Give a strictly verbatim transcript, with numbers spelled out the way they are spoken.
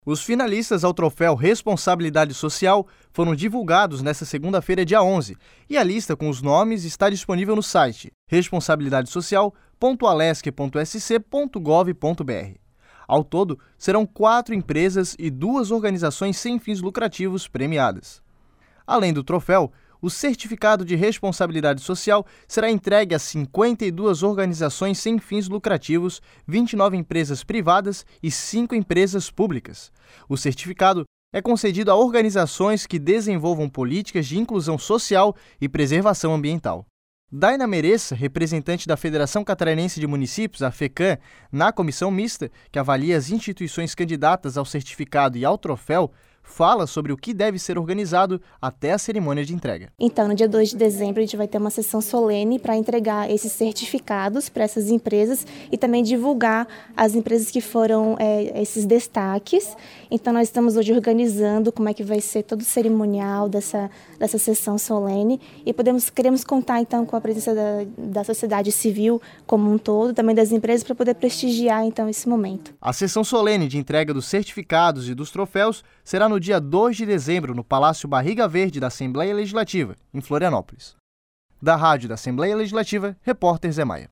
Os finalistas ao troféu Responsabilidade Social foram divulgados nesta segunda-feira, dia onze, e a lista com os nomes está disponível no site responsabilidade social ponto alesc ponto s c ponto gov ponto b r. Ao todo, serão quatro empresas e duas organizações sem fins lucrativos premiadas. Além do troféu, o certificado de responsabilidade social será entregue a cinquenta e duas organizações sem fins lucrativos, vinte e nove empresas privadas e cinco empresas públicas. O certificado é concedido a organizações que desenvolvam políticas de inclusão social e preservação ambiental. Daina Mereça, representante da Federação Catarinense de Municípios, a FECAM, na comissão mista, que avalia as instituições candidatas ao certificado e ao troféu, fala sobre o que deve ser organizado até a cerimônia de entrega. Então, no dia dois de dezembro, a gente vai ter uma sessão solene para entregar esses certificados para essas empresas e também divulgar as empresas que foram é, esses destaques. Então, nós estamos hoje organizando como é que vai ser todo o cerimonial dessa, dessa sessão solene e podemos, queremos contar, então, com a presença da, da sociedade civil como um todo, também das empresas, para poder prestigiar, então, esse momento. A sessão solene de entrega dos certificados e dos troféus será no dia dois de dezembro, no Palácio Barriga Verde da Assembleia Legislativa, em Florianópolis. Da Rádio da Assembleia Legislativa, repórter Zé Maia.